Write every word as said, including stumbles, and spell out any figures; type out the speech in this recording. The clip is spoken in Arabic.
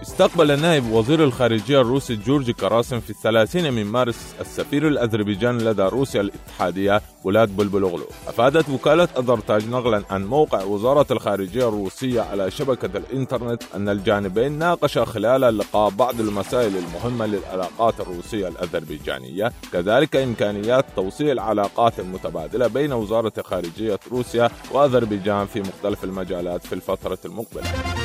استقبل نائب وزير الخارجية الروسي جورجي كراسن في الثلاثين من مارس السفير الأذربيجاني لدى روسيا الاتحادية بولاد بلبلوغلو. أفادت وكالة أذرتاج نقلا عن موقع وزارة الخارجية الروسية على شبكة الإنترنت أن الجانبين ناقشا خلال اللقاء بعض المسائل المهمة للعلاقات الروسية الأذربيجانية، كذلك إمكانيات توسيع العلاقات المتبادلة بين وزارة خارجية روسيا وأذربيجان في مختلف المجالات في الفترة المقبلة.